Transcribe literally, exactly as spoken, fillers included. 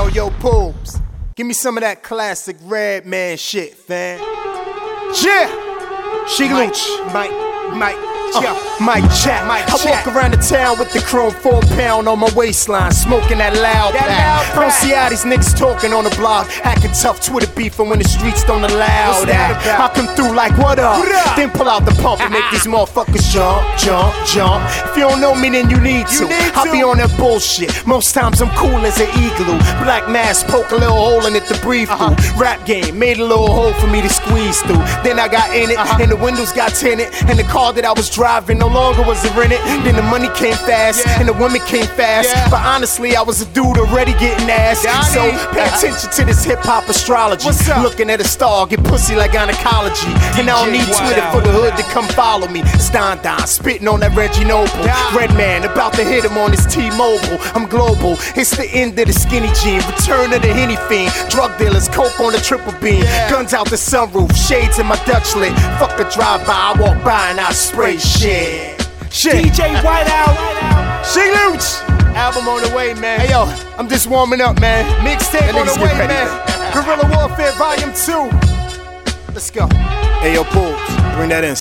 Yo, yo, Poops, give me some of that classic Redman shit, fam. Yeah! She Looch, Mike, Mike, yeah, Mike Jack. I walk around the town with the chrome four pound on my waistline, smoking that loud pack. I don't see how these niggas talking on the block, acting tough Twitter beefing when the streets don't allow that. I come through like, what up? Then pull out the pump and make these motherfuckers jump, jump, jump. If you don't know me, then you need to. I be on that bullshit. Most times I'm cool as an igloo. Black mask, poke a little hole in it to breathe through. Rap game, made a little hole for me to squeeze through. Then I got in it, and the windows got tinted, and the car that I was driving no longer was a rented. Then the money came fast, and the women came fast. But honestly, I was a dude already getting ass. So pay attention to this hip-hop astrology. Looking at a star, get pussy like gynecology. And I don't need Twitter for the hood to come follow me. Don Don, spitting on that Reggie Noble. Redman, about to hit him on his T-Mobile. I'm global, it's the end of the skinny jean. Return of the Henny fiend. Drug dealers, coke on the triple beam. Guns out the sunroof, shades in my Dutch lit. Fuck a drive-by, I walk by and I spray shit. Shit. D J Whiteout, She Looch. Album on the way, man. Hey yo, I'm just warming up, man. Mixtape on the way, man. Guerrilla Warfare Volume two. Let's go. Hey yo, Pools, bring that in.